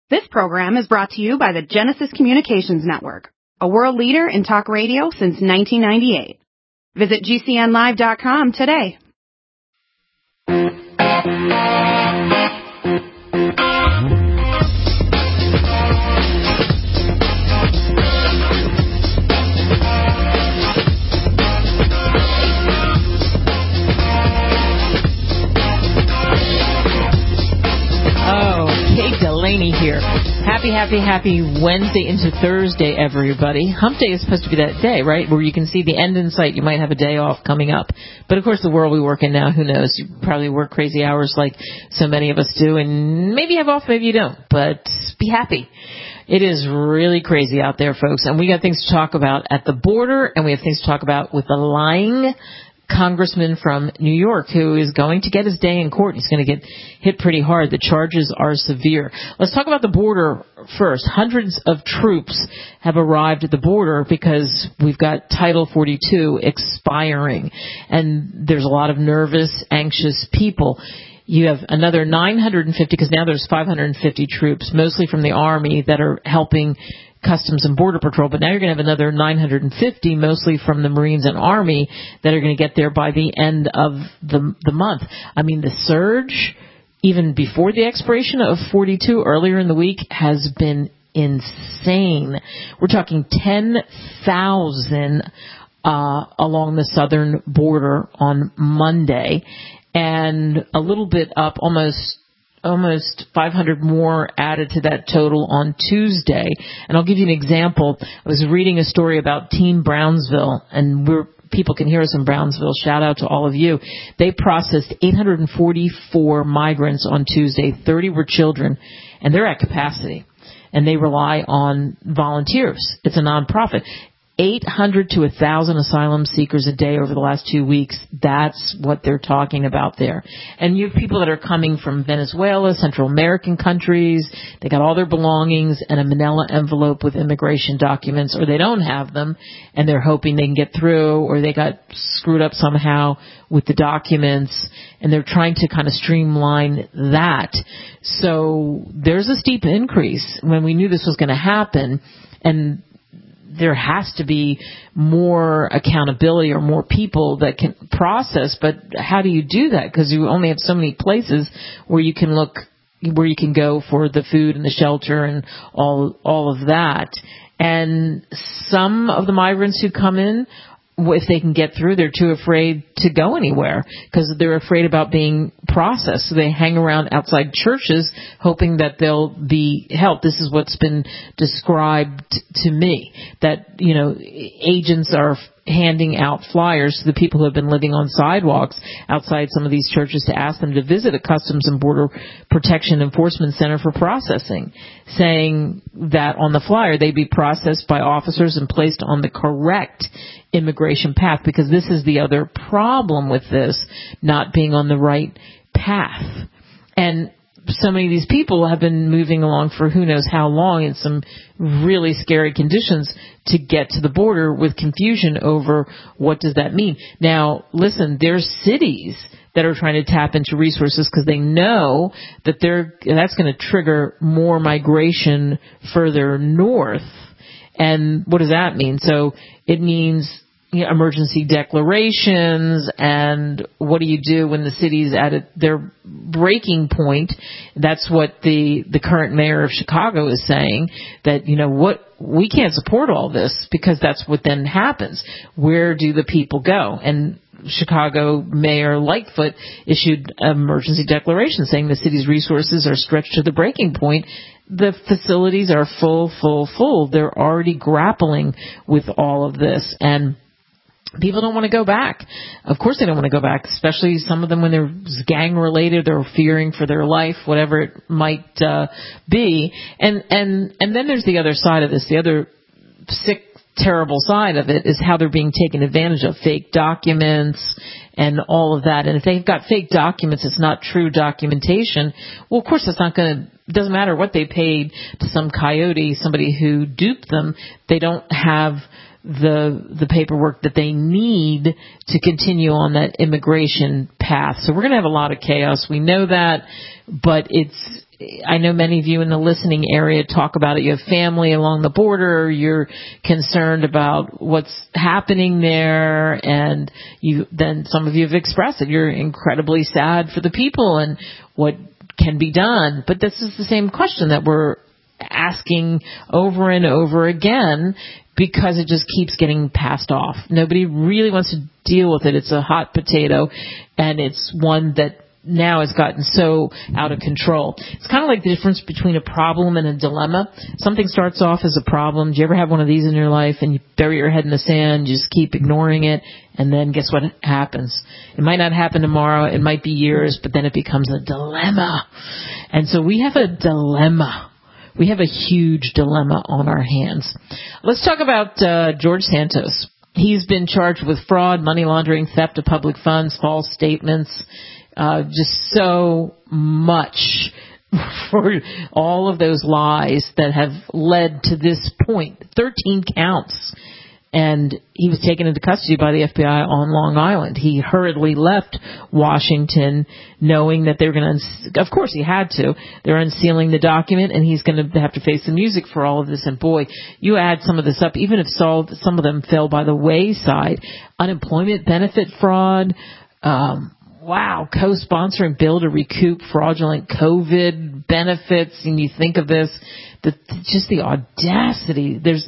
This program is brought to you by the Genesis Communications Network, a world leader in talk radio since 1998. Visit GCNlive.com today. Delaney here. Happy Wednesday into Thursday, everybody. Hump Day is supposed to be that day, right, where you can see the end in sight. You might have a day off coming up. But, of course, the world we work in now, who knows? You probably work crazy hours like so many of us do, and maybe you have off, maybe you don't. But be happy. It is really crazy out there, folks, and we got things to talk about at the border, and we have things to talk about with the lying congressman from New York who is going to get his day in court. He's going to get hit pretty hard. The charges are severe. Let's talk about the border first. Hundreds of troops have arrived at the border because we've got Title 42 expiring, and there's a lot of nervous, anxious people. You have another 950, because now there's 550 troops, mostly from the Army, that are helping Customs and Border Patrol, but now you're going to have another 950, mostly from the Marines and Army, that are going to get there by the end of the month. I mean, the surge, even before the expiration of 42 earlier in the week, has been insane. We're talking 10,000 along the southern border on Monday, and a little bit up, almost 500 more added to that total on Tuesday. And I'll give you an example. I was reading a story about Team Brownsville, and people can hear us in Brownsville. Shout out to all of you. They processed 844 migrants on Tuesday. 30 were children, and they're at capacity. And they rely on volunteers. It's a nonprofit. 800 to 1,000 asylum seekers a day over the last 2 weeks. That's what they're talking about there. And you have people that are coming from Venezuela, Central American countries. They got all their belongings and a manila envelope with immigration documents, or they don't have them, and they're hoping they can get through, or they got screwed up somehow with the documents, and they're trying to kind of streamline that. So there's a steep increase when we knew this was going to happen, and there has to be more accountability or more people that can process. But how do you do that? Because you only have so many places where you can look, where you can go for the food and the shelter and all of that. And some of the migrants who come in, if they can get through, they're too afraid to go anywhere because they're afraid about being processed. So they hang around outside churches hoping that they'll be helped. This is what's been described to me, that, you know, agents are handing out flyers to the people who have been living on sidewalks outside some of these churches to ask them to visit a Customs and Border Protection Enforcement Center for processing, saying that on the flyer they be processed by officers and placed on the correct immigration path, because this is the other problem with this, not being on the right path. And so many of these people have been moving along for who knows how long in some really scary conditions to get to the border with confusion over what does that mean. Now, listen, there's cities that are trying to tap into resources because they know that that's going to trigger more migration further north. And what does that mean? So it means, you know, emergency declarations, and what do you do when the city's at their breaking point? That's what the current mayor of Chicago is saying, that, you know, what, we can't support all this, because that's what then happens. Where do the people go? And Chicago Mayor Lightfoot issued an emergency declaration saying the city's resources are stretched to the breaking point. The facilities are full. They're already grappling with all of this, and people don't want to go back. Of course they don't want to go back, especially some of them when they're gang-related or fearing for their life, whatever it might be. And then there's the other side of this. The other sick, terrible side of it is how they're being taken advantage of, fake documents and all of that. And if they've got fake documents, it's not true documentation. Well, of course, that's not going to, it doesn't matter what they paid to some coyote, somebody who duped them. They don't have the paperwork that they need to continue on that immigration path. So we're going to have a lot of chaos. We know that, but I know many of you in the listening area talk about it. You have family along the border. You're concerned about what's happening there, and then some of you have expressed that you're incredibly sad for the people and what can be done. But this is the same question that we're asking over and over again, because it just keeps getting passed off. Nobody really wants to deal with it. It's a hot potato, and it's one that now has gotten so out of control. It's kind of like the difference between a problem and a dilemma. Something starts off as a problem. Do you ever have one of these in your life and you bury your head in the sand, you just keep ignoring it, and then guess what happens? It might not happen tomorrow, it might be years, but then it becomes a dilemma. And so we have a dilemma. We have a huge dilemma on our hands. Let's talk about George Santos. He's been charged with fraud, money laundering, theft of public funds, false statements, just so much for all of those lies that have led to this point. 13 counts. And he was taken into custody by the FBI on Long Island. He hurriedly left Washington knowing that they were going to, of course he had to, they're unsealing the document, and he's going to have to face the music for all of this. And boy, you add some of this up, even if some of them fell by the wayside, unemployment benefit fraud, co-sponsoring bill to recoup fraudulent COVID benefits, and you think of this, just the audacity. There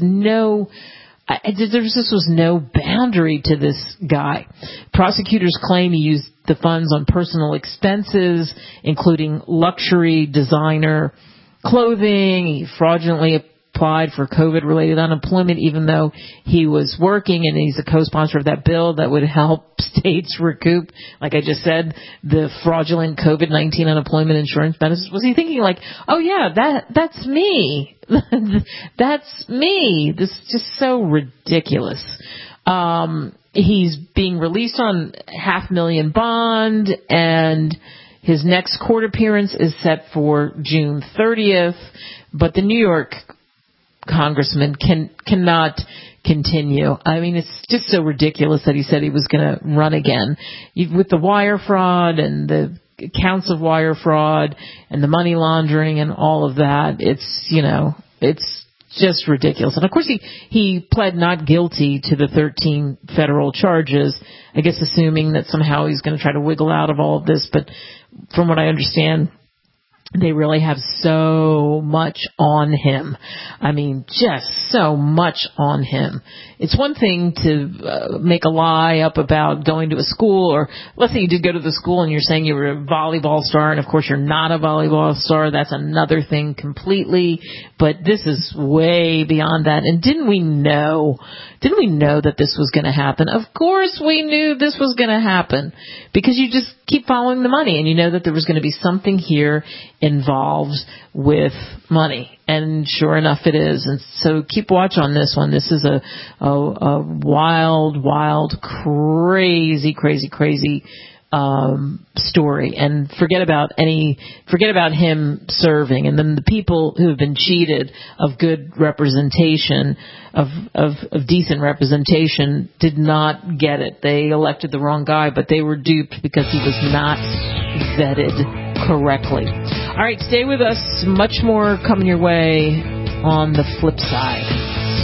was no boundary to this guy. Prosecutors claim he used the funds on personal expenses, including luxury designer clothing. He fraudulently applied for COVID-related unemployment, even though he was working, and he's a co-sponsor of that bill that would help states recoup, like I just said, the fraudulent COVID-19 unemployment insurance benefits. Was he thinking like, oh yeah, that's me. That's me. This is just so ridiculous. He's being released on $500,000 bond, and his next court appearance is set for June 30th, but the New York congressman cannot continue. I mean, it's just so ridiculous that he said he was going to run again. With the wire fraud and the counts of wire fraud and the money laundering and all of that, it's just ridiculous. And of course he pled not guilty to the 13 federal charges, I guess assuming that somehow he's going to try to wiggle out of all of this. But from what I understand, they really have so much on him. I mean, just so much on him. It's one thing to make a lie up about going to a school, or let's say you did go to the school and you're saying you were a volleyball star, and of course you're not a volleyball star. That's another thing completely. But this is way beyond that. And didn't we know that this was going to happen? Of course we knew this was going to happen, because you just keep following the money, and you know that there was going to be something here involved with money. And sure enough, it is. And so keep watch on this one. This is a wild, crazy story. And forget about him serving. And then the people who have been cheated of good representation, of decent representation, did not get it. They elected the wrong guy, but they were duped because he was not vetted correctly. All right, stay with us. Much more coming your way on the flip side.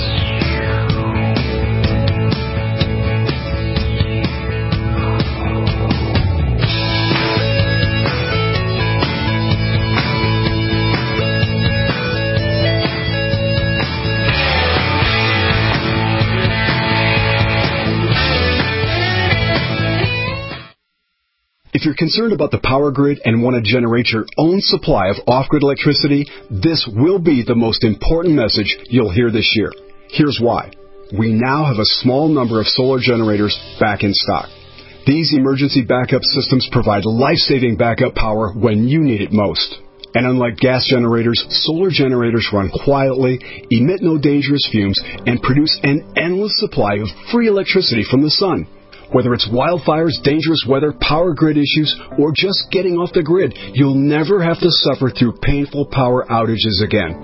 If you're concerned about the power grid and want to generate your own supply of off-grid electricity, this will be the most important message you'll hear this year. Here's why. We now have a small number of solar generators back in stock. These emergency backup systems provide life-saving backup power when you need it most. And unlike gas generators, solar generators run quietly, emit no dangerous fumes, and produce an endless supply of free electricity from the sun. Whether it's wildfires, dangerous weather, power grid issues, or just getting off the grid, you'll never have to suffer through painful power outages again.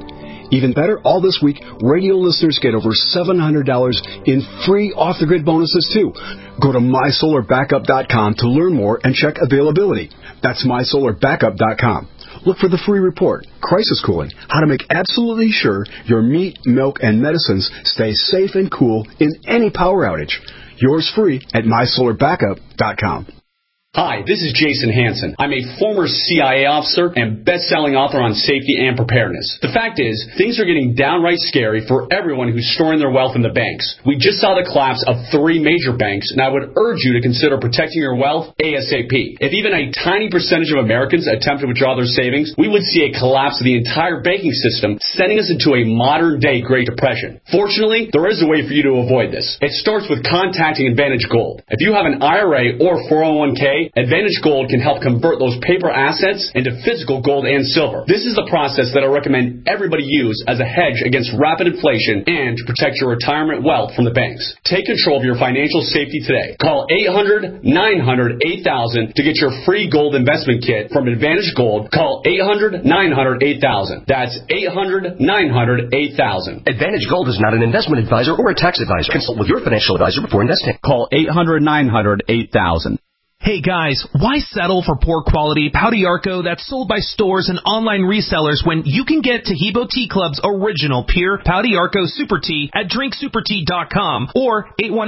Even better, all this week, radio listeners get over $700 in free off-the-grid bonuses, too. Go to mysolarbackup.com to learn more and check availability. That's mysolarbackup.com. Look for the free report, Crisis Cooling, how to make absolutely sure your meat, milk, and medicines stay safe and cool in any power outage. Yours free at mysolarbackup.com. Hi, this is Jason Hansen. I'm a former CIA officer and best-selling author on safety and preparedness. The fact is, things are getting downright scary for everyone who's storing their wealth in the banks. We just saw the collapse of 3 major banks, and I would urge you to consider protecting your wealth ASAP. If even a tiny percentage of Americans attempt to withdraw their savings, we would see a collapse of the entire banking system, sending us into a modern-day Great Depression. Fortunately, there is a way for you to avoid this. It starts with contacting Advantage Gold. If you have an IRA or 401k, Advantage Gold can help convert those paper assets into physical gold and silver. This is the process that I recommend everybody use as a hedge against rapid inflation and to protect your retirement wealth from the banks. Take control of your financial safety today. Call 800-900-8000 to get your free gold investment kit from Advantage Gold. Call 800-900-8000. That's 800-900-8000. Advantage Gold is not an investment advisor or a tax advisor. Consult with your financial advisor before investing. Call 800-900-8000. Hey guys, why settle for poor quality Pouty-Arco that's sold by stores and online resellers when you can get Taheebo Tea Club's original pure Pouty-Arco Super Tea at drinksupertea.com or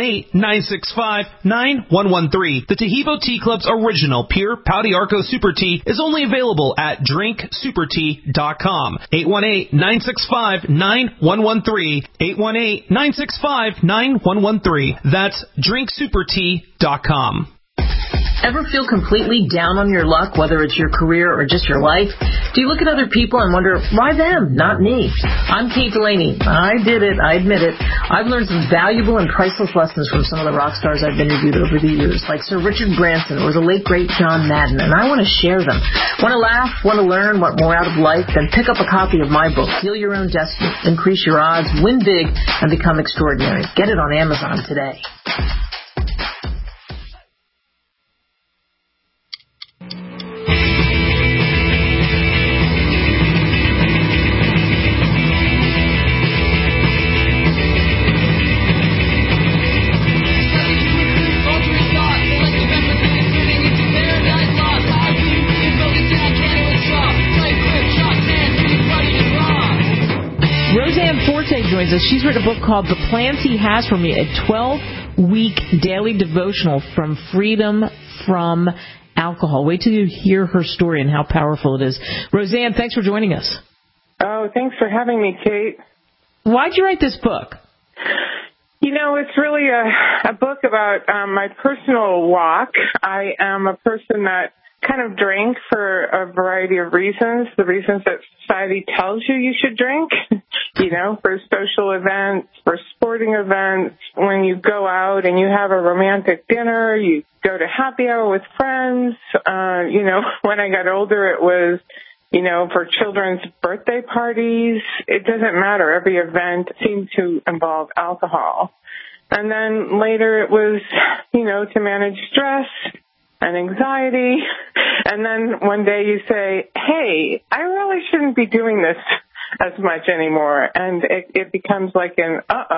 818-965-9113. The Taheebo Tea Club's original pure Pouty-Arco Super Tea is only available at drinksupertea.com. 818-965-9113. 818-965-9113. That's drinksupertea.com. Ever feel completely down on your luck, whether it's your career or just your life? Do you look at other people and wonder, why them, not me? I'm Kate Delaney. I did it. I admit it. I've learned some valuable and priceless lessons from some of the rock stars I've interviewed over the years, like Sir Richard Branson or the late, great John Madden, and I want to share them. Want to laugh? Want to learn? Want more out of life? Then pick up a copy of my book, Heal Your Own Destiny, Increase Your Odds, Win Big, and Become Extraordinary. Get it on Amazon today. Joins us. She's written a book called The Plans He Has for Me, a 12-week daily devotional from freedom from alcohol. Wait till you hear her story and how powerful it is. Roseanne, thanks for joining us. Oh, thanks for having me, Kate. Why'd you write this book? You know, it's really a book about my personal walk. I am a person that kind of drank for a variety of reasons, the reasons that society tells you should drink, you know, for social events, for sporting events, when you go out and you have a romantic dinner, you go to happy hour with friends. You know, when I got older, it was, you know, for children's birthday parties. It doesn't matter. Every event seemed to involve alcohol. And then later it was, you know, to manage stress and anxiety. And then one day you say, hey, I really shouldn't be doing this as much anymore. And it becomes like an,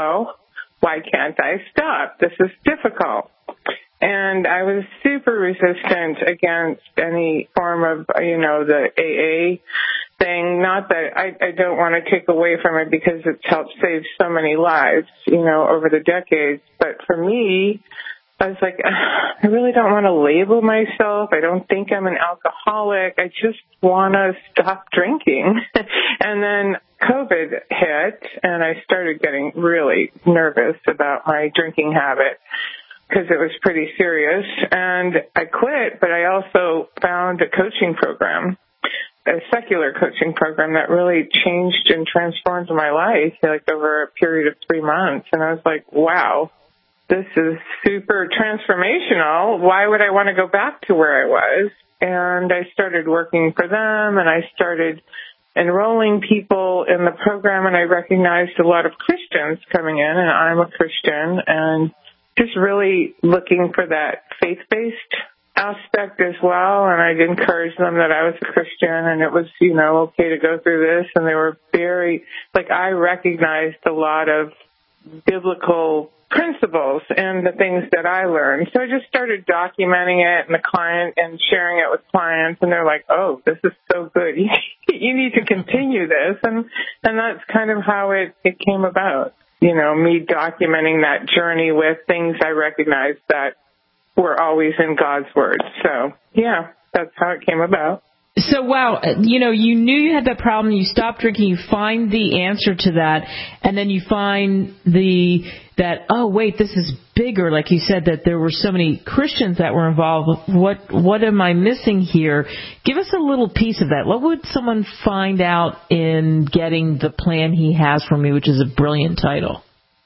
why can't I stop? This is difficult. And I was super resistant against any form of, you know, the AA thing. Not that I don't want to take away from it because it's helped save so many lives, you know, over the decades. But for me, I was like, I really don't want to label myself. I don't think I'm an alcoholic. I just want to stop drinking. And then COVID hit, and I started getting really nervous about my drinking habit because it was pretty serious. And I quit, but I also found a coaching program, a secular coaching program that really changed and transformed my life, like over a period of 3 months. And I was like, wow. This is super transformational. Why would I want to go back to where I was? And I started working for them, and I started enrolling people in the program, and I recognized a lot of Christians coming in, and I'm a Christian, and just really looking for that faith-based aspect as well, and I'd encourage them that I was a Christian and it was, okay to go through this. And they were very, I recognized a lot of biblical principles and the things that I learned. So I just started documenting it and sharing it with clients, and they're like, oh, this is so good. You need to continue this. And that's kind of how it came about, me documenting that journey with things I recognized that were always in God's Word. So, yeah, that's how it came about. So, wow, you knew you had that problem, you stopped drinking, you find the answer to that, and then you find oh, wait, this is bigger, like you said, that there were so many Christians that were involved. What am I missing here? Give us a little piece of that. What would someone find out in getting The Plan He Has for Me, which is a brilliant title?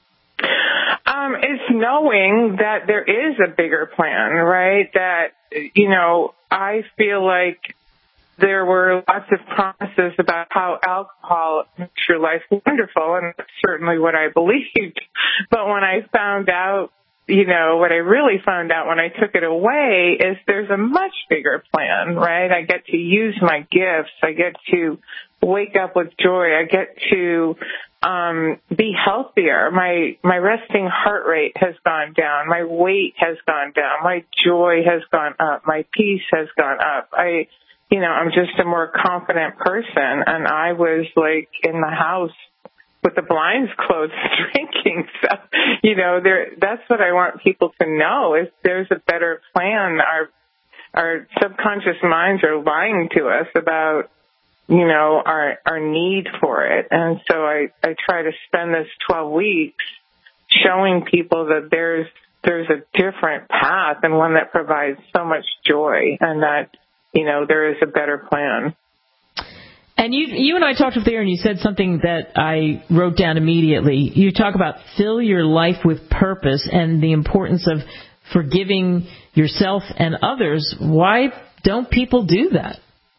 It's knowing that there is a bigger plan, right? That, I feel like there were lots of promises about how alcohol makes your life wonderful, and that's certainly what I believed. But when I found out, what I really found out when I took it away is there's a much bigger plan, right? I get to use my gifts. I get to wake up with joy. I get to be healthier. My resting heart rate has gone down. My weight has gone down. My joy has gone up. My peace has gone up. I'm just a more confident person, and I was in the house with the blinds closed drinking. So, that's what I want people to know is there's a better plan. Our subconscious minds are lying to us about, our need for it. And so I try to spend this 12 weeks showing people that there's a different path and one that provides so much joy, and that, there is a better plan. And you and I talked up there, and you said something that I wrote down immediately. You talk about fill your life with purpose and the importance of forgiving yourself and others. Why don't people do that?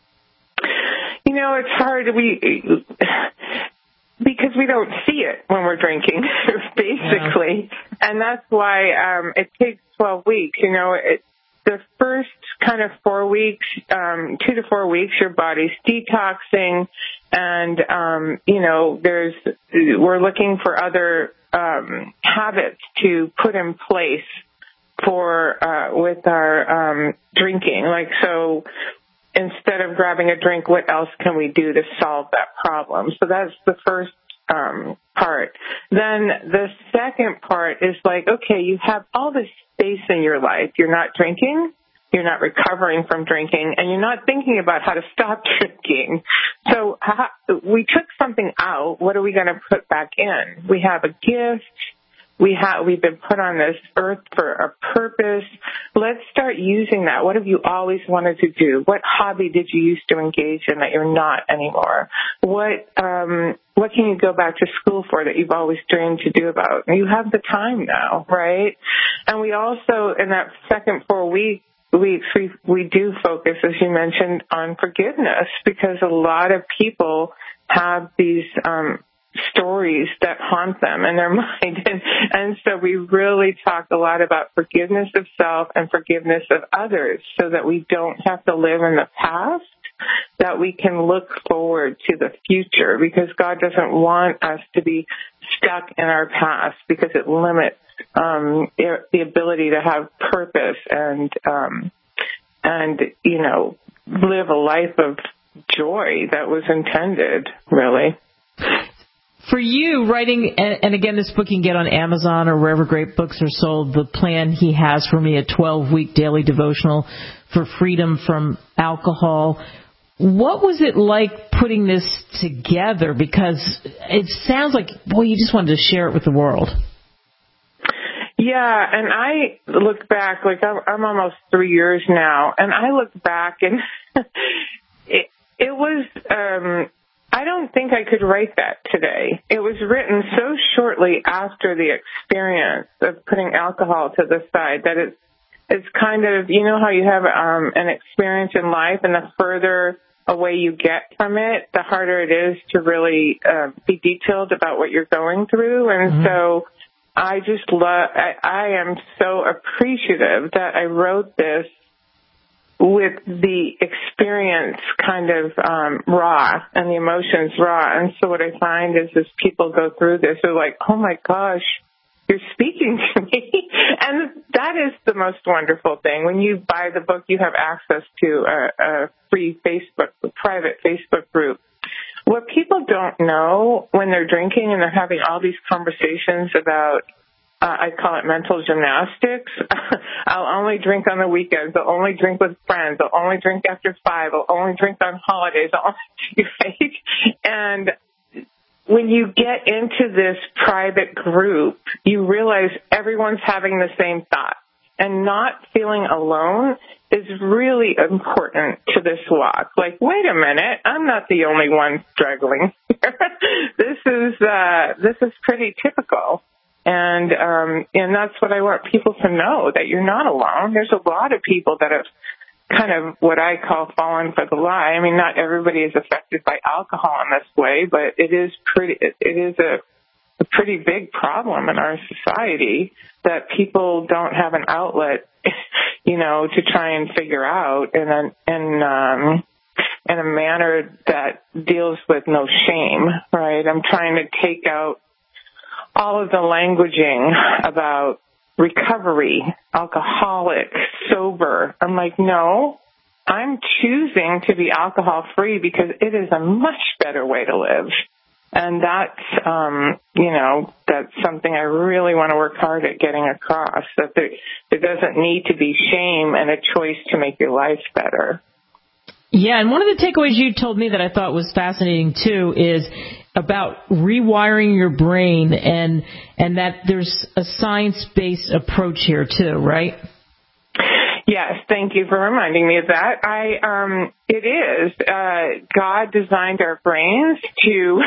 It's hard. Because we don't see it when we're drinking, basically. Yeah. And that's why it takes 12 weeks. The first kind of 4 weeks, 2 to 4 weeks, your body's detoxing, and we're looking for other habits to put in place with our drinking. So instead of grabbing a drink, what else can we do to solve that problem? So that's the first part. Then the second part is okay, you have all this space in your life. You're not drinking, you're not recovering from drinking, and you're not thinking about how to stop drinking. So we took something out. What are we going to put back in? We have a gift. We've been put on this earth for a purpose. Let's start using that. What have you always wanted to do? What hobby did you used to engage in that you're not anymore? What can you go back to school for that you've always dreamed to do about? You have the time now, right? And we also, in that second 4 weeks, we do focus, as you mentioned, on forgiveness, because a lot of people have these stories that haunt them in their mind. And so we really talk a lot about forgiveness of self and forgiveness of others so that we don't have to live in the past, that we can look forward to the future, because God doesn't want us to be stuck in our past, because it limits the ability to have purpose and live a life of joy that was intended, really. For you, writing, and again, this book you can get on Amazon or wherever great books are sold, The Plan He Has for Me, a 12-week daily devotional for freedom from alcohol. What was it like putting this together? Because it sounds like, boy, you just wanted to share it with the world. Yeah, and I look back, I'm almost 3 years now, and I look back and it was... I don't think I could write that today. It was written so shortly after the experience of putting alcohol to the side that it's kind of, how you have an experience in life, and the further away you get from it, the harder it is to really be detailed about what you're going through. And so I am so appreciative that I wrote this with the experience kind of raw and the emotions raw. And so what I find is as people go through this, they're like, oh, my gosh, you're speaking to me. And that is the most wonderful thing. When you buy the book, you have access to a free private Facebook group. What people don't know when they're drinking and they're having all these conversations about, I call it mental gymnastics. I'll only drink on the weekends. I'll only drink with friends. I'll only drink after 5. I'll only drink on holidays. Right? And when you get into this private group, you realize everyone's having the same thought. And not feeling alone is really important to this walk. Like, wait a minute, I'm not the only one struggling. This is pretty typical. And that's what I want people to know, that you're not alone. There's a lot of people that have kind of what I call fallen for the lie. I mean, not everybody is affected by alcohol in this way, but it is a pretty big problem in our society that people don't have an outlet, to try and figure out in a manner that deals with no shame, right? I'm trying to take out all of the languaging about recovery, alcoholic, sober. I'm like, no, I'm choosing to be alcohol-free because it is a much better way to live. And that's, that's something I really want to work hard at getting across, that there doesn't need to be shame and a choice to make your life better. Yeah, and one of the takeaways you told me that I thought was fascinating, too, is about rewiring your brain and that there's a science-based approach here, too, right? Yes, thank you for reminding me of that. It is. God designed our brains to,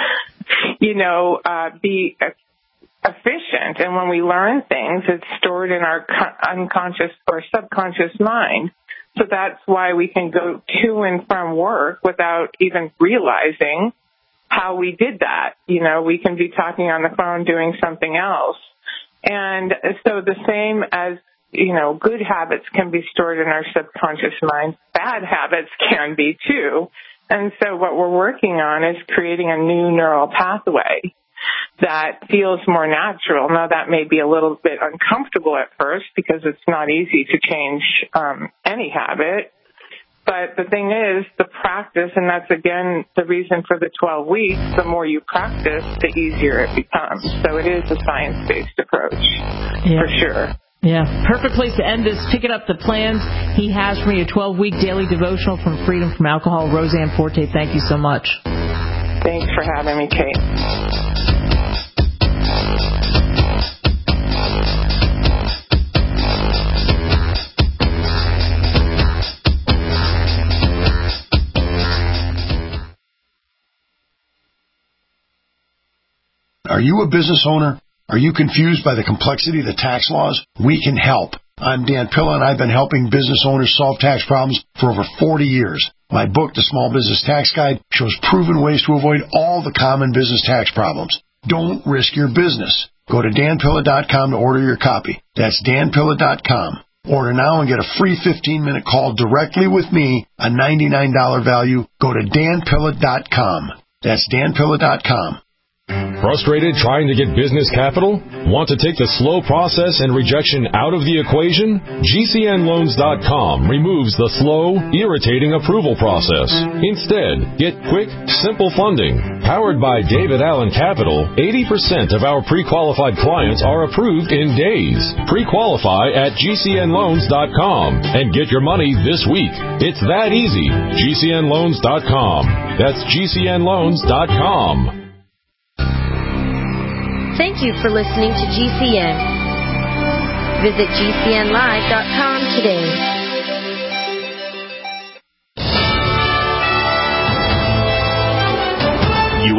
be efficient. And when we learn things, it's stored in our unconscious or subconscious mind. So that's why we can go to and from work without even realizing how we did that. We can be talking on the phone doing something else. And so the same as, good habits can be stored in our subconscious mind, bad habits can be too. And so what we're working on is creating a new neural pathway that feels more natural. Now, that may be a little bit uncomfortable at first because it's not easy to change any habit. But the thing is, the practice, and that's, again, the reason for the 12 weeks, the more you practice, the easier it becomes. So it is a science-based approach, for sure. Yeah, perfect place to end this. Picking up the plans he has for you, a 12-week daily devotional from Freedom from Alcohol. Roseanne Forte, thank you so much. Thanks for having me, Kate. Are you a business owner? Are you confused by the complexity of the tax laws? We can help. I'm Dan Pilla, and I've been helping business owners solve tax problems for over 40 years. My book, The Small Business Tax Guide, shows proven ways to avoid all the common business tax problems. Don't risk your business. Go to danpilla.com to order your copy. That's danpilla.com. Order now and get a free 15-minute call directly with me, a $99 value. Go to danpilla.com. That's danpilla.com. Frustrated trying to get business capital? Want to take the slow process and rejection out of the equation? GCNloans.com removes the slow, irritating approval process. Instead, get quick, simple funding. Powered by David Allen Capital, 80% of our pre-qualified clients are approved in days. Pre-qualify at GCNloans.com and get your money this week. It's that easy. GCNloans.com. That's GCNloans.com. Thank you for listening to GCN. Visit GCNlive.com today.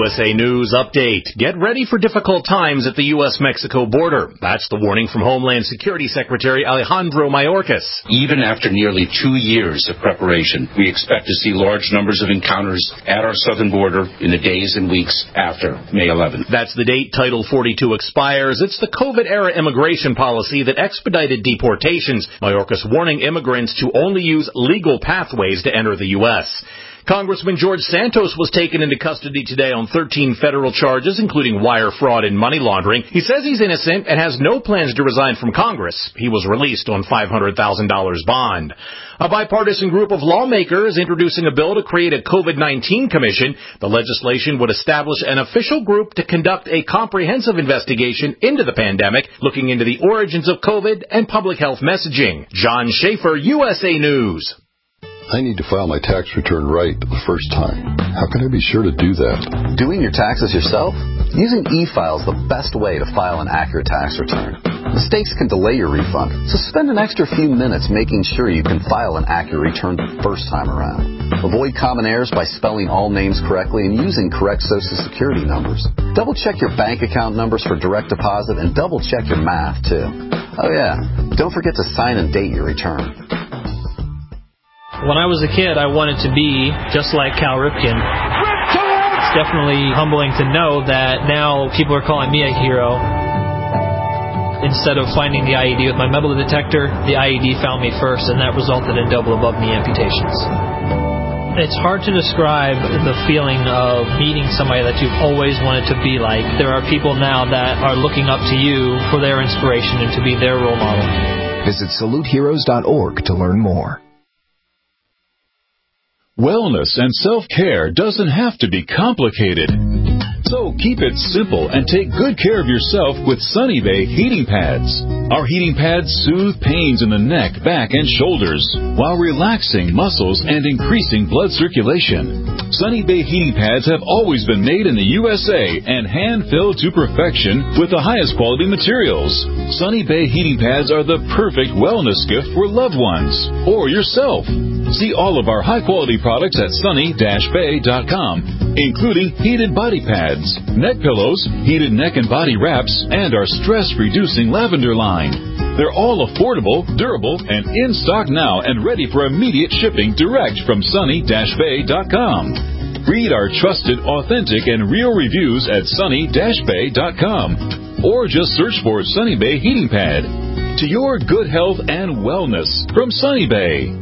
USA News Update. Get ready for difficult times at the U.S.-Mexico border. That's the warning from Homeland Security Secretary Alejandro Mayorkas. Even after nearly 2 years of preparation, we expect to see large numbers of encounters at our southern border in the days and weeks after May 11th. That's the date Title 42 expires. It's the COVID-era immigration policy that expedited deportations. Mayorkas warning immigrants to only use legal pathways to enter the U.S. Congressman George Santos was taken into custody today on 13 federal charges, including wire fraud and money laundering. He says he's innocent and has no plans to resign from Congress. He was released on $500,000 bond. A bipartisan group of lawmakers introducing a bill to create a COVID-19 commission. The legislation would establish an official group to conduct a comprehensive investigation into the pandemic, looking into the origins of COVID and public health messaging. John Schaefer, USA News. I need to file my tax return right the first time. How can I be sure to do that? Doing your taxes yourself? Using e-file is the best way to file an accurate tax return. Mistakes can delay your refund, so spend an extra few minutes making sure you can file an accurate return the first time around. Avoid common errors by spelling all names correctly and using correct Social Security numbers. Double-check your bank account numbers for direct deposit and double-check your math, too. Oh, yeah, don't forget to sign and date your return. When I was a kid, I wanted to be just like Cal Ripken. It's definitely humbling to know that now people are calling me a hero. Instead of finding the IED with my metal detector, the IED found me first, and that resulted in double above-knee amputations. It's hard to describe the feeling of meeting somebody that you've always wanted to be like. There are people now that are looking up to you for their inspiration and to be their role model. Visit SaluteHeroes.org to learn more. Wellness and self-care doesn't have to be complicated. So keep it simple and take good care of yourself with Sunny Bay heating pads. Our heating pads soothe pains in the neck, back, and shoulders while relaxing muscles and increasing blood circulation. Sunny Bay heating pads have always been made in the USA and hand-filled to perfection with the highest quality materials. Sunny Bay heating pads are the perfect wellness gift for loved ones or yourself. See all of our high-quality products at sunny-bay.com, including heated body pads, neck pillows, heated neck and body wraps, and our stress-reducing lavender line. They're all affordable, durable, and in stock now and ready for immediate shipping direct from sunny-bay.com. Read our trusted, authentic, and real reviews at sunny-bay.com, or just search for Sunny Bay Heating Pad. To your good health and wellness from Sunny Bay.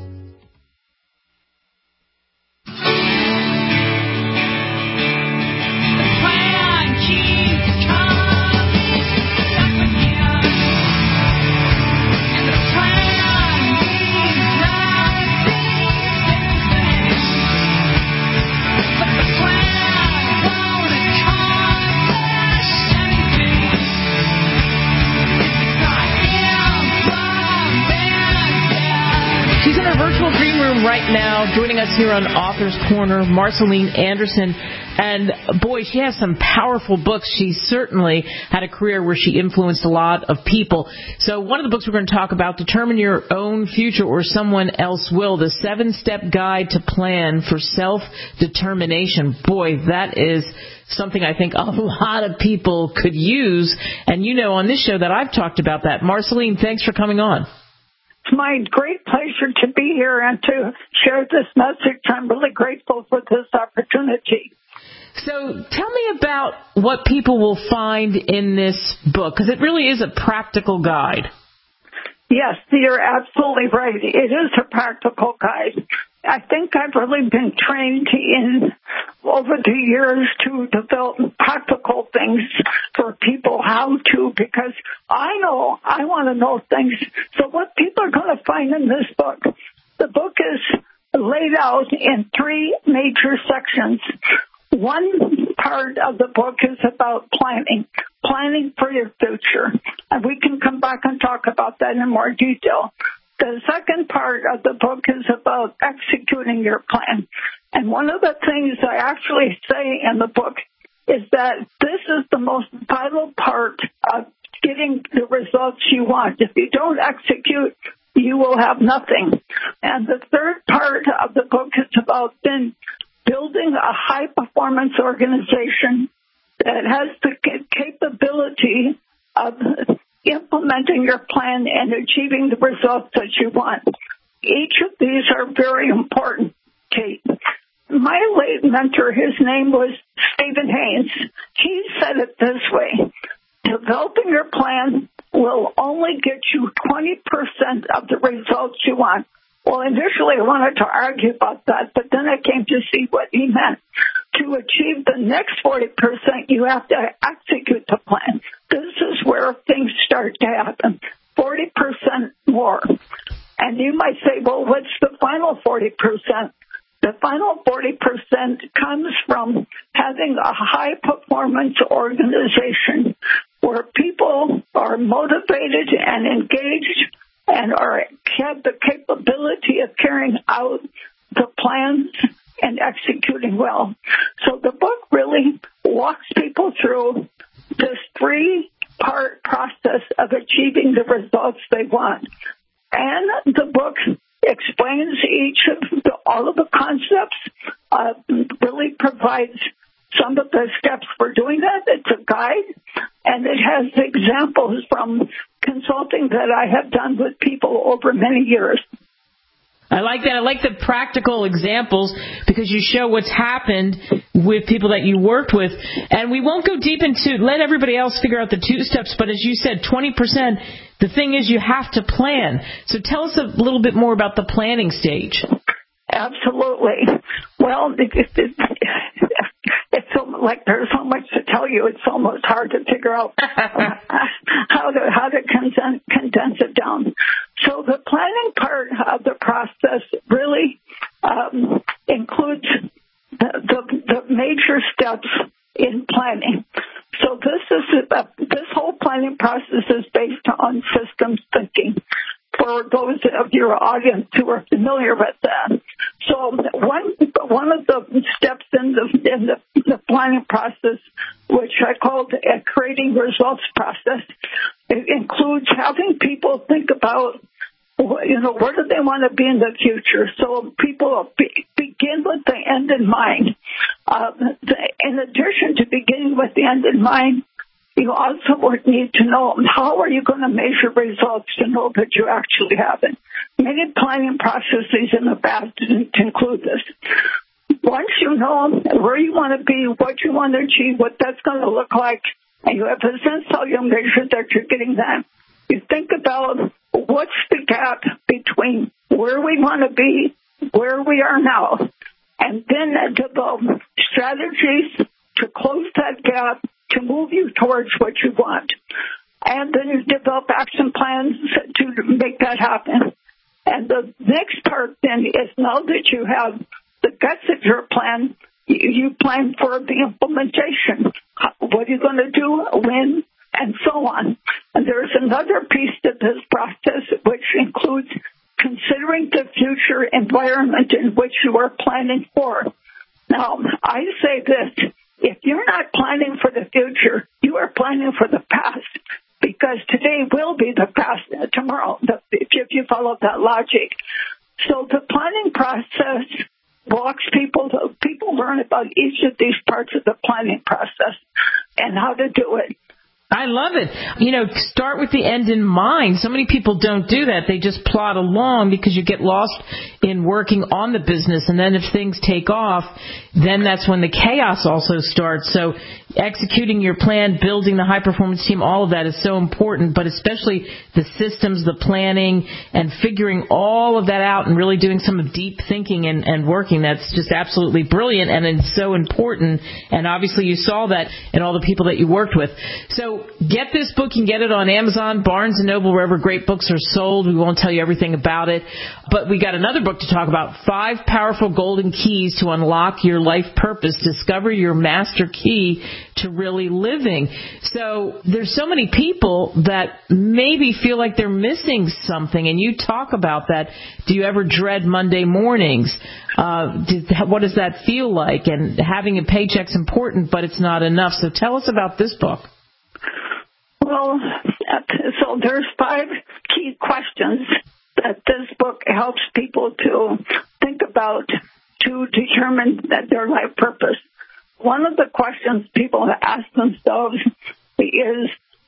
Right now, joining us here on Author's Corner, Marceline Anderson. And boy, she has some powerful books. She certainly had a career where she influenced a lot of people. So one of the books we're going to talk about, Determine Your Own Future or Someone Else Will, the 7-Step Guide to Plan for Self-Determination. Boy, that is something I think a lot of people could use. And you know on this show that I've talked about that. Marceline, thanks for coming on. It's my great pleasure to be here and to share this message. I'm really grateful for this opportunity. So tell me about what people will find in this book, because it really is a practical guide. Yes, you're absolutely right. It is a practical guide. I think I've really been trained over the years to develop practical things for people how to, because I know I want to know things. So what people are going to find in this book, the book is laid out in 3 major sections. One part of the book is about planning for your future. And we can come back and talk about that in more detail. The second part of the book is about executing your plan. And one of the things I actually say in the book is that this is the most vital part of getting the results you want. If you don't execute, you will have nothing. And the third part of the book is about then building a high-performance organization that has the capability of implementing your plan and achieving the results that you want. Each of these are very important, Kate. My late mentor, his name was Stephen Haynes. He said it this way: developing your plan will only get you 20% of the results you want. Well, initially I wanted to argue about that, but then I came to see what he meant. To achieve the next 40%, you have to execute the plan. This is where things start to happen. 40% more. And you might say, well, what's the final 40%? The final 40% comes from having a high-performance organization where people are motivated and engaged and have the capability of carrying out the plans and executing well. So the book really walks people through this 3-part process of achieving the results they want. And the book explains all of the concepts, really provides some of the steps for doing that. It's a guide, and it has examples from consulting that I have done with people over many years. I like that. I like the practical examples because you show what's happened with people that you worked with. And we won't go deep into, let everybody else figure out the 2 steps, but as you said, 20%, the thing is you have to plan. So tell us a little bit more about the planning stage. Absolutely. Well, it's so, like there's so much to tell you, it's almost hard to figure out how to condense it down. So the planning part of the process really includes the major steps in planning. So this whole planning process is based on systems thinking. For those of your audience who are familiar with that, so one of the steps in the planning process, which I call the creating results process, it includes having people think about, where do they want to be in the future? So people begin with the end in mind. In addition to beginning with the end in mind, you also would need to know how are you going to measure results to know that you actually have it. Many planning processes in the past didn't include this. Once you know where you want to be, what you want to achieve, what that's going to look like, and you have a sense how you measure that you're getting that, you think about what's the gap between where we want to be, where we are now, and then develop strategies to close that gap, to move you towards what you want. And then you develop action plans to make that happen. And the next part then is now that you have the guts of your plan, you plan for the implementation. What are you going to do, when, and so on. And there's another piece to this process which includes considering the future environment in which you are planning for. Now, I say this. If you're not planning for the future, you are planning for the past, because today will be the past tomorrow, if you follow that logic. So the planning process walks people learn about each of these parts of the planning process and how to do it. I love it. Start with the end in mind. So many people don't do that. They just plod along because you get lost in working on the business. And then if things take off, then that's when the chaos also starts. So executing your plan, building the high-performance team, all of that is so important, but especially the systems, the planning, and figuring all of that out and really doing some deep thinking and working. That's just absolutely brilliant, and it's so important. And obviously you saw that in all the people that you worked with. So get this book. You can get it on Amazon, Barnes & Noble, wherever great books are sold. We won't tell you everything about it. But we got another book to talk about, 5 Powerful Golden Keys to Unlock Your Life Purpose. Discover your master key to really living. So there's so many people that maybe feel like they're missing something, and you talk about that. Do you ever dread Monday mornings? What does that feel like? And having a paycheck's important, but it's not enough. So tell us about this book. Well, so there's 5 key questions that this book helps people to think about to to determine their life purpose. One of the questions people ask themselves is,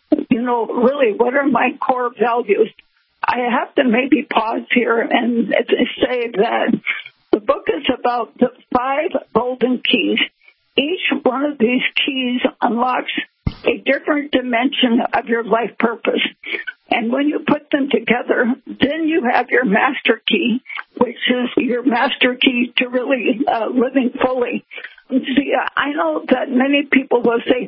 really, what are my core values? I have to maybe pause here and say that the book is about the 5 golden keys. Each one of these keys unlocks a different dimension of your life purpose. And when you put them together, then you have your master key, which is your master key to really living fully. See, I know that many people will say,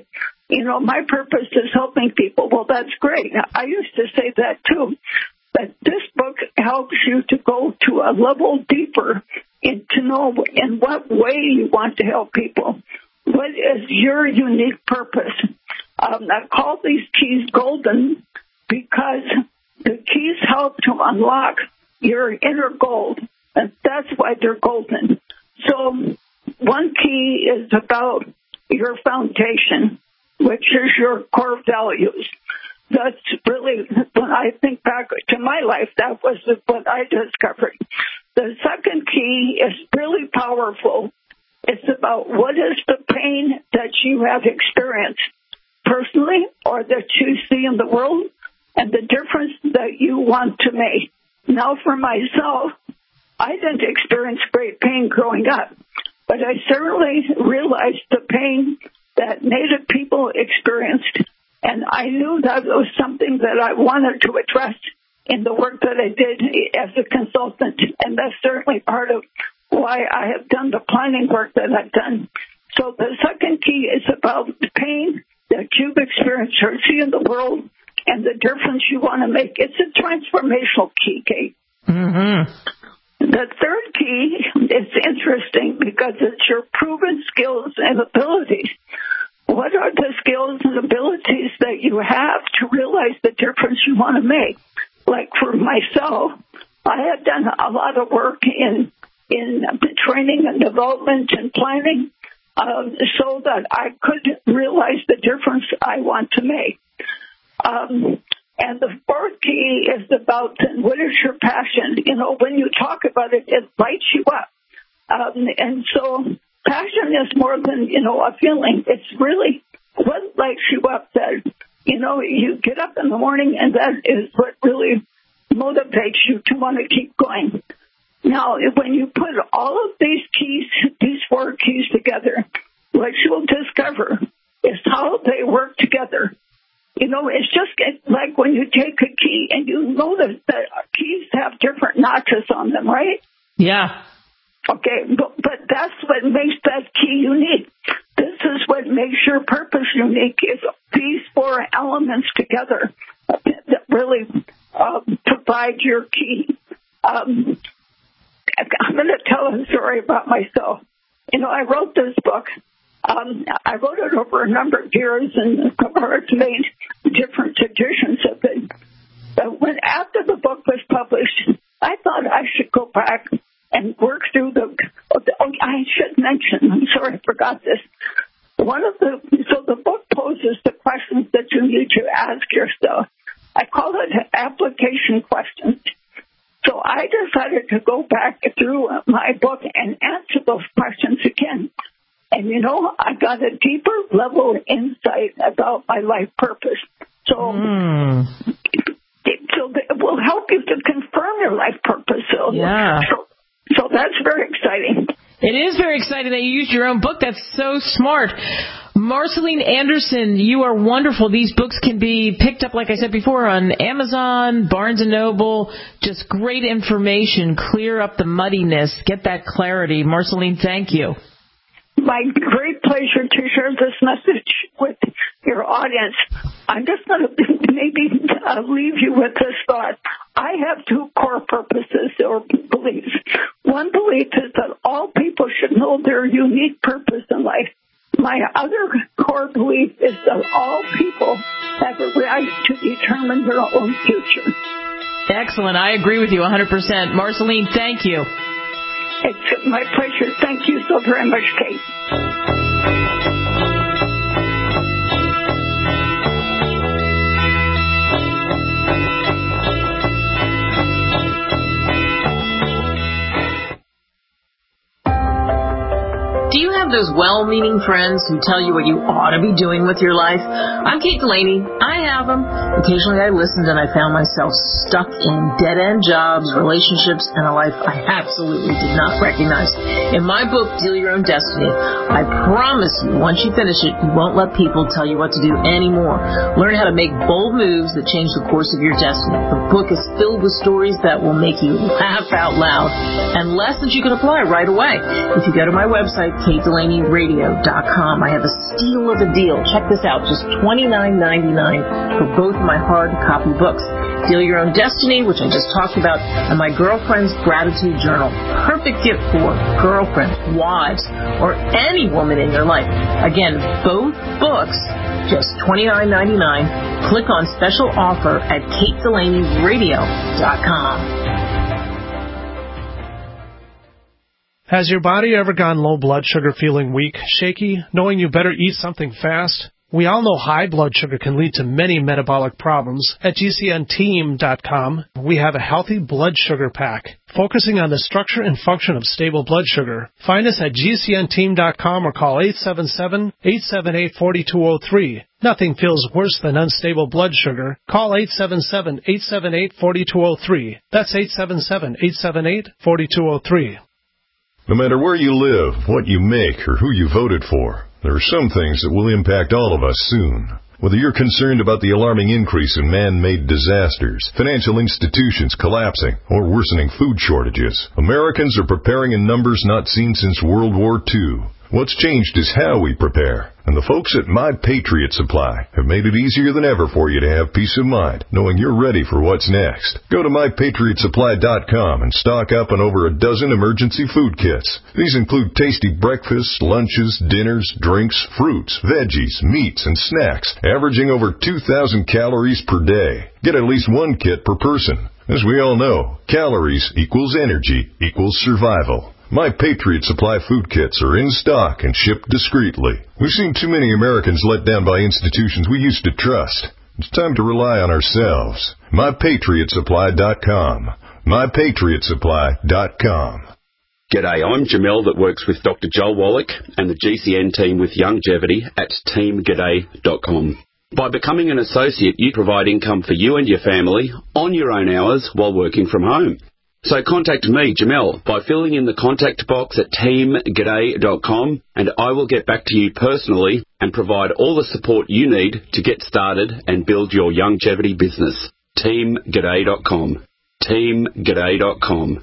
my purpose is helping people. Well, that's great. I used to say that too. But this book helps you to go to a level deeper and to know in what way you want to help people. What is your unique purpose? I call these keys golden because the keys help to unlock your inner gold, and that's why they're golden. So one key is about your foundation, which is your core values. That's really, when I think back to my life, that was what I discovered. The second key is really powerful. It's about what is the pain that you have experienced personally or that you see in the world and the difference that you want to make. Now, for myself, I didn't experience great pain growing up, but I certainly realized the pain that Native people experienced, and I knew that was something that I wanted to address in the work that I did as a consultant, and that's certainly part of why I have done the planning work that I've done. So the second key is about the pain that you've experienced or see in the world and the difference you want to make. It's a transformational key, Kate. Mm-hmm. The third key is interesting because it's your proven skills and abilities. What are the skills and abilities that you have to realize the difference you want to make? Like for myself, I have done a lot of work in training and development and planning so that I could realize the difference I want to make. And the fourth key is about what is your passion? When you talk about it, it lights you up. And so passion is more than, a feeling. It's really what lights you up that, you get up in the morning and that is what really motivates you to want to keep going. Now, when you put all of these keys, these 4 keys together, what you'll discover is how they work together. It's just like when you take a key and you know that keys have different notches on them, right? Yeah. Okay, but that's what makes that key unique. This is what makes your purpose unique, is these 4 elements together that really provide your key. I'm going to tell a story about myself. I wrote this book. I wrote it over a number of years, and it's made different editions of it. But after the book was published, I thought I should go back and work through I should mention, I'm sorry, I forgot this. So the book poses the questions that you need to ask yourself. I call it application questions. So I decided to go back through my book and answer those questions again. And, I got a deeper level of insight about my life purpose. So it will help you to confirm your life purpose. So that's very exciting. It is very exciting that you used your own book. That's so smart. Marceline Anderson, you are wonderful. These books can be picked up, like I said before, on Amazon, Barnes & Noble. Just great information. Clear up the muddiness. Get that clarity. Marceline, thank you. My great pleasure to share this message with your audience. I'm just going to maybe leave you with this thought. I have 2 core purposes or beliefs. One belief is that all people should know their unique purpose in life. My other core belief is that all people have a right to determine their own future. Excellent. I agree with you 100%. Marceline, thank you. It's my pleasure. Thank you so very much, Kate. those well-meaning friends who tell you what you ought to be doing with your life? I'm Kate Delaney. I have them. Occasionally I listened and I found myself stuck in dead-end jobs, relationships, and a life I absolutely did not recognize. In my book, Deal Your Own Destiny, I promise you, once you finish it, you won't let people tell you what to do anymore. Learn how to make bold moves that change the course of your destiny. The book is filled with stories that will make you laugh out loud and lessons you can apply right away. If you go to my website, KateDelaneyRadio.com, I have a steal of a deal. Check this out, just $29.99 for both of my hard copy books. Deal Your Own Destiny, which I just talked about, and my Girlfriend's Gratitude Journal. Perfect gift for girlfriends, wives, or any woman in your life. Again, both books, just $29.99. Click on special offer at KateDelaneyRadio.com. Has your body ever gone low blood sugar, feeling weak, shaky, knowing you better eat something fast? We all know high blood sugar can lead to many metabolic problems. At GCNteam.com, we have a healthy blood sugar pack, focusing on the structure and function of stable blood sugar. Find us at GCNteam.com or call 877-878-4203. Nothing feels worse than unstable blood sugar. Call 877-878-4203. That's 877-878-4203. No matter where you live, what you make, or who you voted for, there are some things that will impact all of us soon. Whether you're concerned about the alarming increase in man-made disasters, financial institutions collapsing, or worsening food shortages, Americans are preparing in numbers not seen since World War II. What's changed is how we prepare. And the folks at My Patriot Supply have made it easier than ever for you to have peace of mind, knowing you're ready for what's next. Go to MyPatriotSupply.com and stock up on over a dozen emergency food kits. These include tasty breakfasts, lunches, dinners, drinks, fruits, veggies, meats, and snacks, averaging over 2,000 calories per day. Get at least one kit per person. As we all know, calories equals energy equals survival. My Patriot Supply food kits are in stock and shipped discreetly. We've seen too many Americans let down by institutions we used to trust. It's time to rely on ourselves. MyPatriotSupply.com. MyPatriotSupply.com. G'day, I'm Jamel that works with Dr. Joel Wallach and the GCN team with Longevity at teamg'day.com. By becoming an associate, you provide income for you and your family on your own hours while working from home. So contact me, Jamel, by filling in the contact box at teamg'day.com, and I will get back to you personally and provide all the support you need to get started and build your longevity business. teamg'day.com. teamg'day.com.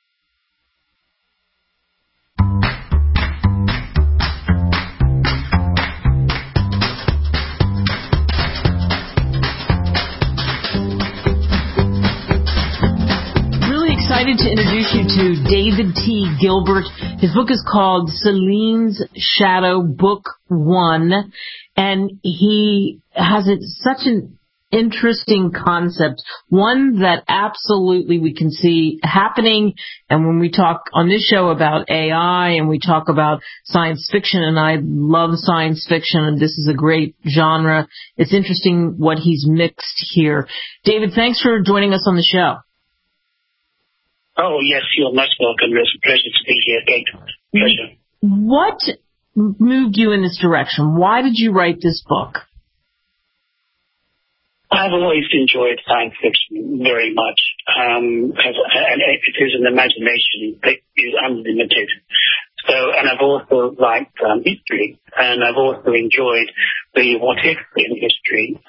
Excited to introduce you to David T. Gilbert. His book is called Celine's Shadow, Book 1, and he has such an interesting concept, one that absolutely we can see happening. And when we talk on this show about AI and we talk about science fiction, and I love science fiction, and this is a great genre, it's interesting what he's mixed here. David, thanks for joining us on the show. Oh, yes, you're most welcome. It's a pleasure to be here, Kate. Pleasure. What moved you in this direction? Why did you write this book? I've always enjoyed science fiction very much. And it is an imagination that is unlimited. And I've also liked history, and I've also enjoyed the what if in history.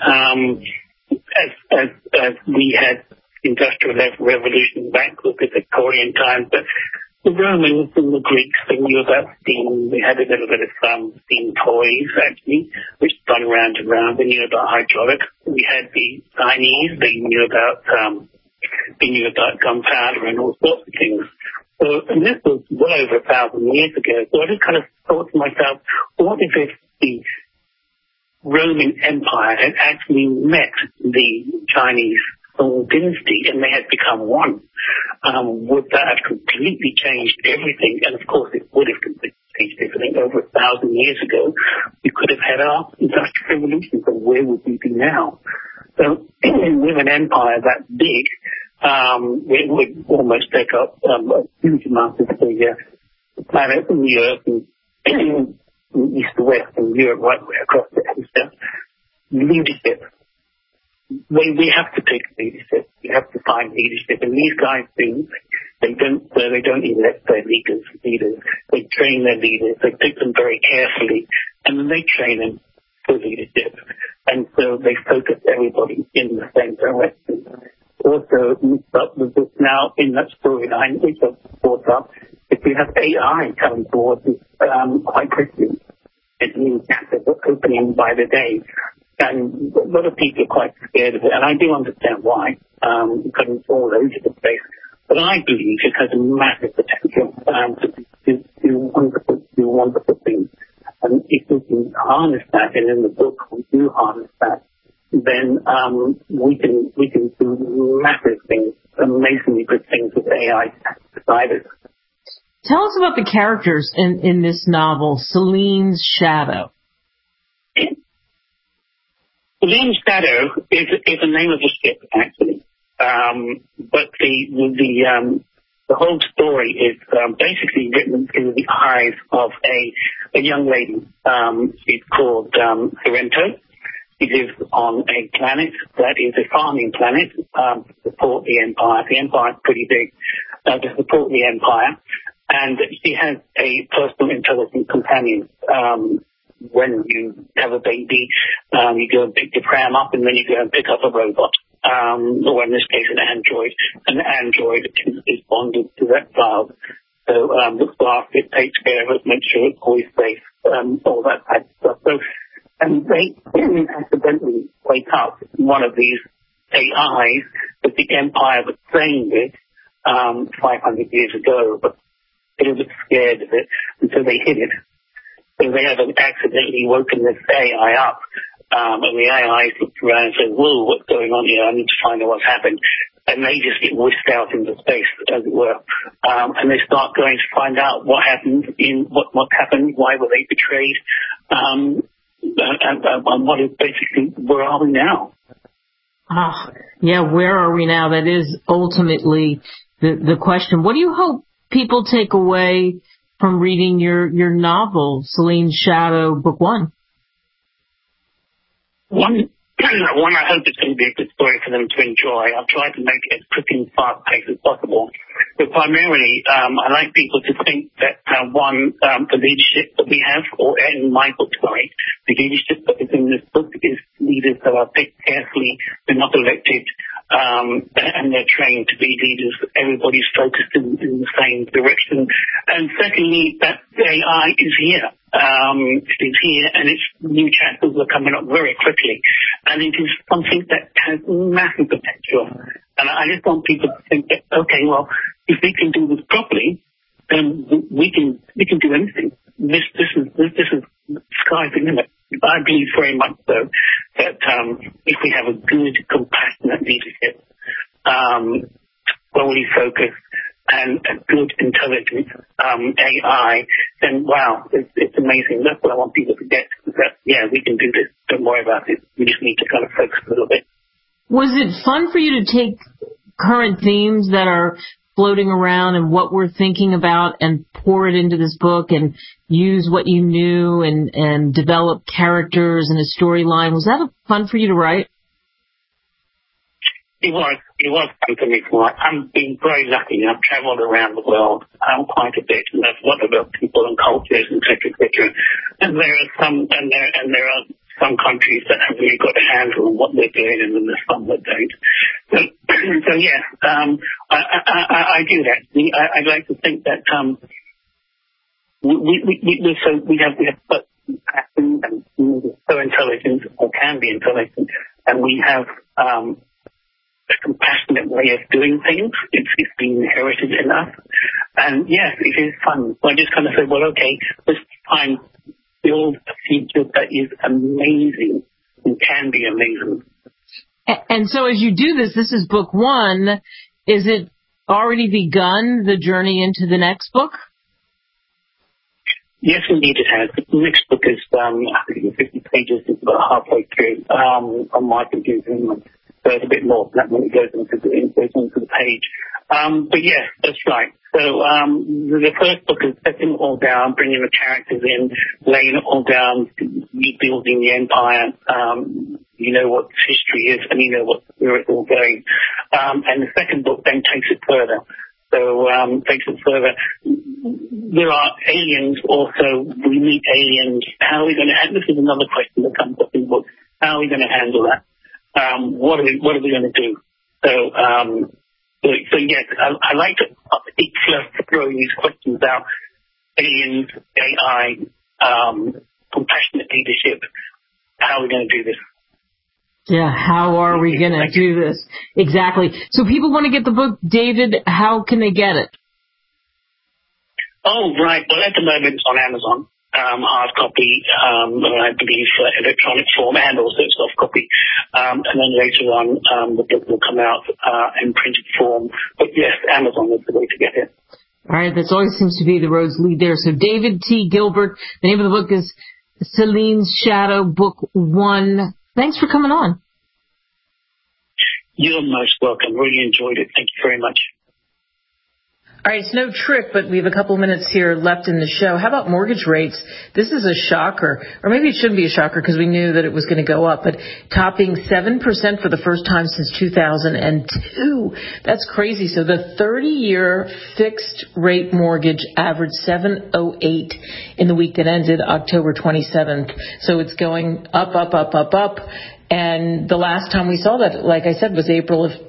As we had Industrial Revolution back with the Victorian times, but the Romans and the Greeks, they knew about steam. They had a little bit of steam toys, actually, which spun round and round. They knew about hydraulics. We had the Chinese. They knew about gunpowder and all sorts of things. So, and this was well over 1,000 years ago. So I just kind of thought to myself, what if the Roman Empire had actually met the Chinese dynasty and they had become one? Would that have completely changed everything? And of course it would have completely changed everything. Over 1,000 years ago, we could have had our industrial revolution, but where would we be now? So with an empire that big, it would almost take up a huge amount of the planet and the earth, and east to west and Europe right way across the Asia. Leadership. We have to take leadership. We have to find leadership, and these guys do. They don't elect their leaders. They train their leaders. They pick them very carefully, and then they train them for leadership. And so they focus everybody in the same direction. Also, now in that storyline, which I've brought up, if we have AI coming forward quite quickly, it means chapters are opening by the day. And a lot of people are quite scared of it, and I do understand why, because it's all over the place. But I believe it has a massive potential to do wonderful things. And if we can harness that, and in the book we do harness that, then we can do massive things, amazingly good things with AI beside us. Tell us about the characters in this novel, Celine's Shadow. Celine's Shadow is the name of the ship, actually. But the whole story is basically written through the eyes of a young lady. She's called Sorrento. She lives on a planet that is a farming planet to support the Empire. The Empire is pretty big to support the Empire. And she has a personal intelligent companion. When you have a baby, you go and pick the pram up, and then you go and pick up a robot, or in this case, an android. And the android is bonded to that child. So looks after it, takes care of it, makes sure it's always safe, all that type of stuff. So, and they accidentally wake up one of these AIs that the Empire was playing with 500 years ago, but they were a bit scared of it, and so they hid it. So they haven't accidentally woken this AI up, and the AI looked around and said, "Whoa, what's going on here? I need to find out what's happened." And they just get whisked out into space, as it were. And they start going to find out what happened, what happened, why were they betrayed, and what is basically, where are we now? Yeah, where are we now? That is ultimately the question. What do you hope people take away from reading your novel, Celine's Shadow, Book 1? One, I hope it's going to be a good story for them to enjoy. I've tried to make it as quick and fast paced as possible. But primarily, I like people to think that, the leadership that we have, or in my book, the leadership that is in this book is leaders that are picked carefully, they're not elected, and they're trained to be leaders. Everybody's focused in the same direction. And secondly, that AI is here. It's here, and its new chapters are coming up very quickly. And it is something that has massive potential. And I just want people to think that, okay, well, if we can do this properly, then we can do anything. This is sky's the limit. I believe very much so that if we have a good, compassionate leadership, fully focused, and a good, intelligent AI, then wow, it's amazing. That's what I want people to get. That, yeah, we can do this. Don't worry about it. We just need to kind of focus a little bit. Was it fun for you to take current themes that are floating around and what we're thinking about and pour it into this book and use what you knew and develop characters and a storyline? Was that fun for you to write? It was fun for me. I'm being very lucky. I've traveled around the world quite a bit, and I've learned about people and cultures, and et cetera. And there are some countries that have really got a handle on what they're doing, and then there's some that don't. So yeah, I do that. I like to think that we have such passion, and we're so intelligent, or can be intelligent, and we have a compassionate way of doing things. It's been inherited in us. And yes, it is fun. So I just kind of say, well, okay, let's try and build a future that is amazing and can be amazing. And so as you do this is book 1. Is it already begun, the journey into the next book? Yes, indeed it has. The next book is, I think 50 pages. It's about halfway through on my computer. there's a bit more than that when it goes into the page. But yeah, that's right. So the first book is setting it all down, bringing the characters in, laying it all down, rebuilding the empire. You know what history is, and you know where it's all going. And the second book then takes it further. So takes it further. There are aliens also. We meet aliens. How are we going to handle this? Is another question that comes up in the book. How are we going to handle that? What are we going to do? So yes, I like to throw these questions out. Aliens, AI, compassionate leadership. How are we going to do this? Yeah, how are we going to do this? Exactly. So people want to get the book, David, how can they get it? Oh, right. Well, at the moment it's on Amazon. Hard copy, I believe electronic form, and also soft copy. And then later on, the book will come out in printed form. But yes, Amazon is the way to get it. All right, that always seems to be the road's lead there. So David T. Gilbert, the name of the book is Celine's Shadow, Book 1. Thanks for coming on. You're most welcome. Really enjoyed it. Thank you very much. All right, it's no trick, but we have a couple of minutes here left in the show. How about mortgage rates? This is a shocker, or maybe it shouldn't be a shocker because we knew that it was going to go up, but topping 7% for the first time since 2002. That's crazy. So the 30-year fixed rate mortgage averaged 708 in the week that ended October 27th. So it's going up. And the last time we saw that, like I said, was April of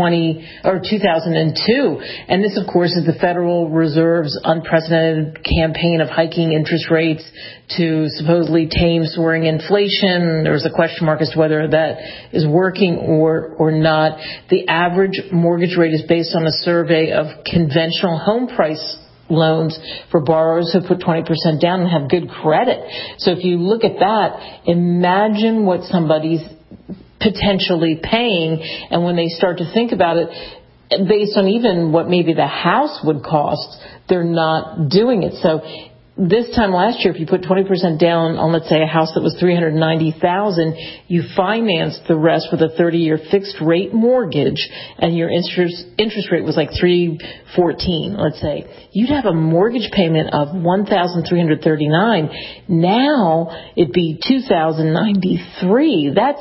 2002. And this, of course, is the Federal Reserve's unprecedented campaign of hiking interest rates to supposedly tame soaring inflation. There's a question mark as to whether that is working or not. The average mortgage rate is based on a survey of conventional home price loans for borrowers who put 20% down and have good credit. So if you look at that, imagine what somebody's potentially paying, and when they start to think about it, based on even what maybe the house would cost, they're not doing it. So this time last year, if you put 20% down on, let's say, a house that was $390,000, you financed the rest with a 30-year fixed rate mortgage, and your interest rate was like $314, let's say. You'd have a mortgage payment of $1,339. Now it'd be $2,093. That's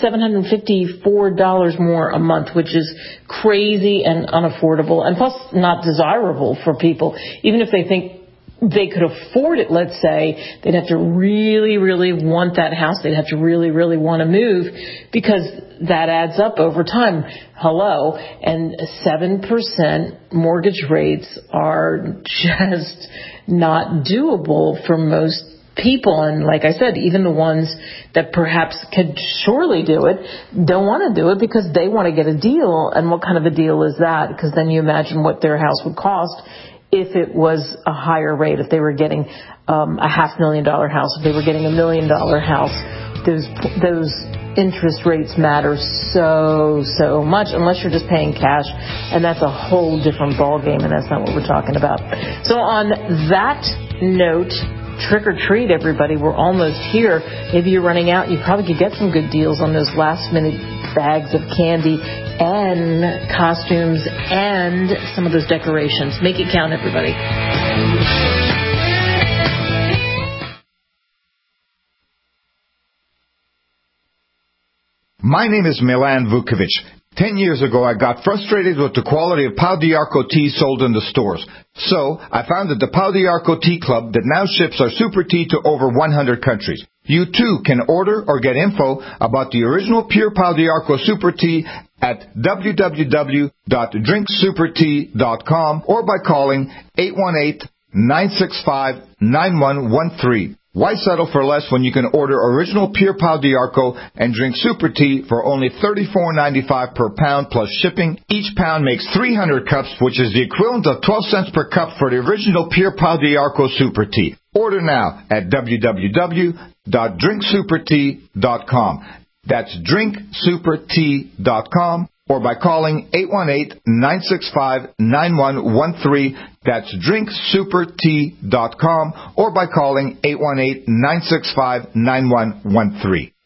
$754 more a month, which is crazy and unaffordable, and plus not desirable for people. Even if they think they could afford it, let's say, they'd have to really, really want that house. They'd have to really, really want to move, because that adds up over time. Hello. And 7% mortgage rates are just not doable for most people. And like I said, even the ones that perhaps could surely do it don't want to do it because they want to get a deal. And what kind of a deal is that? Because then you imagine what their house would cost if it was a higher rate, if they were getting a $500,000 house, if they were getting $1 million house. Those interest rates matter so much, unless you're just paying cash, and that's a whole different ballgame, and that's not what we're talking about. So on that note, trick or treat, everybody. We're almost here. Maybe you're running out. You probably could get some good deals on those last-minute bags of candy and costumes and some of those decorations. Make it count, everybody. My name is Milan Vukovic. 10 years ago, I got frustrated with the quality of Pau d'Arco tea sold in the stores. So, I founded the Pau d'Arco Tea Club that now ships our super tea to over 100 countries. You too can order or get info about the original pure Pau d'Arco super tea at www.drinksupertea.com or by calling 818-965-9113. Why settle for less when you can order original pure Pau d'Arco and drink super tea for only $34.95 per pound plus shipping? Each pound makes 300 cups, which is the equivalent of 12 cents per cup for the original pure Pau d'Arco super tea. Order now at www.drinksupertea.com. That's drinksupertea.com. or by calling 818-965-9113. That's drinksupertea.com or by calling 818-965-9113.